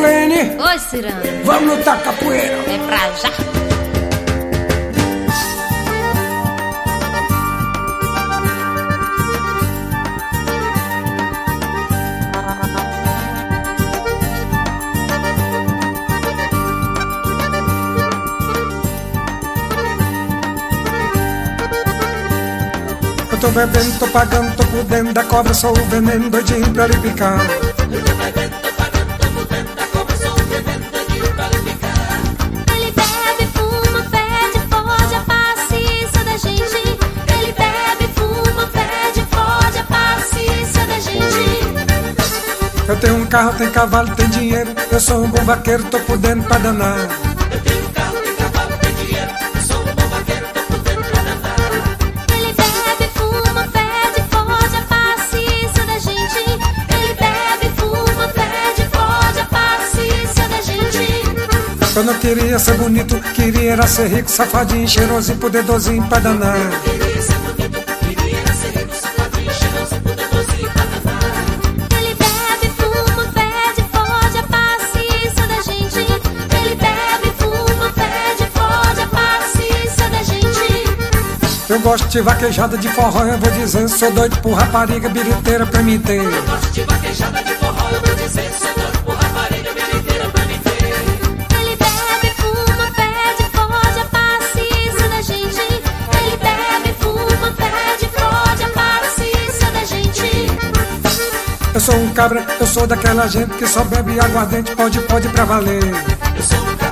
Silene. Oi, Cirano. Vamos lutar capoeira. É pra já. Eu tô bebendo, tô pagando, tô por dentro da cobra, sou o veneno doidinho pra lhe picar. Eu tô bebendo, tô pagando, tô por dentro da cobra, sou o veneno doidinho pra lhe picar. Ele bebe, fuma, pede, fode, a paciência da gente. Ele bebe, fuma, pede, fode, a paciência da gente. Eu tenho um carro, tem cavalo, tem dinheiro, eu sou um bom vaqueiro, tô por dentro pra danar. Eu tenho carro, tem cavalo, tem dinheiro, eu sou um bom vaqueiro, tô por dentro pra danar. Ele bebe, fuma, pede, fode, a paciência da gente. Ele bebe, fuma, pede, fode, a paciência da gente. Eu não queria ser bonito, queria era ser rico, safadinho, cheirosinho, poderdosinho pra danar. Queria ser bonito, queria era ser rico, safadinho, cheiroso, poderdosinho pra danar. Ele bebe, fuma, pede, fode, a paciência da gente. Ele bebe, fuma, pede, fode, a paciência da gente. Eu gosto de vaquejada de forró, eu vou dizer, sou doido por rapariga, biriteira pra me ter. Eu gosto de vaquejada de forró, eu vou dizer, sou doido por rapariga, militeira pra me ter. Ele bebe, fuma, pede, fode, a paciência da gente. Ele bebe, fuma, pede, fode, a paciência da gente. Eu sou um cabra, eu sou daquela gente que só bebe aguardente, pode pra valer. Eu sou um